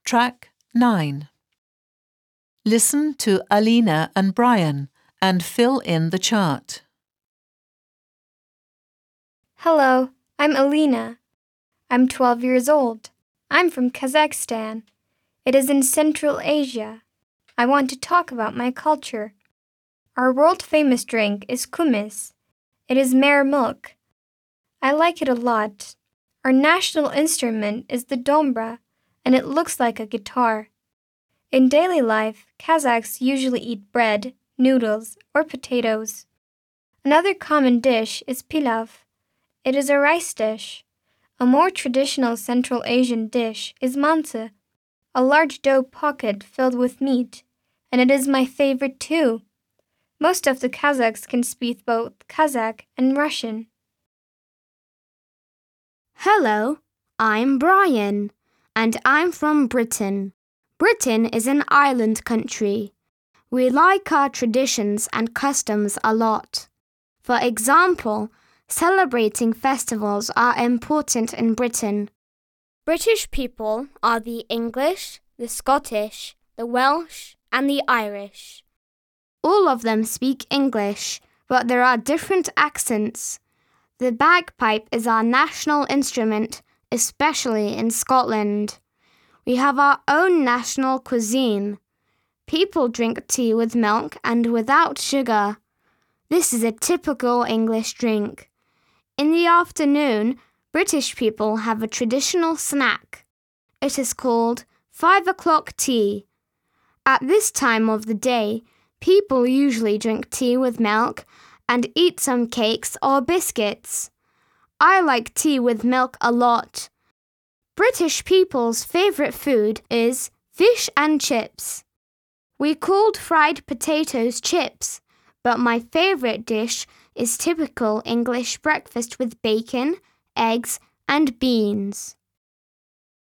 Track 9. Listen to Alina and Brian and fill in the chart. Hello, I'm Alina. I'm 12 years old. I'm from Kazakhstan. It is in Central Asia. I want to talk about my culture. Our world-famous drink is kumis. It is mare milk. I like it a lot. Our national instrument is the dombra, and it looks like a guitar. In daily life, Kazakhs usually eat bread, noodles, or potatoes. Another common dish is pilav. It is a rice dish. A more traditional Central Asian dish is mantı, a large dough pocket filled with meat, and it is my favorite too. Most of the Kazakhs can speak both Kazakh and Russian. Hello, I'm Brian, and I'm from Britain. Britain is an island country. We like our traditions and customs a lot. For example, celebrating festivals are important in Britain. British people are the English, the Scottish, the Welsh, and the Irish. All of them speak English, but there are different accents. The bagpipe is our national instrument, especially in Scotland. We have our own national cuisine. People drink tea with milk and without sugar. This is a typical English drink. In the afternoon, British people have a traditional snack. It is called 5 o'clock tea. At this time of the day, people usually drink tea with milk and eat some cakes or biscuits. I like tea with milk a lot. British people's favorite food is fish and chips. We called fried potatoes chips, but my favorite dish is typical English breakfast with bacon, eggs, and beans.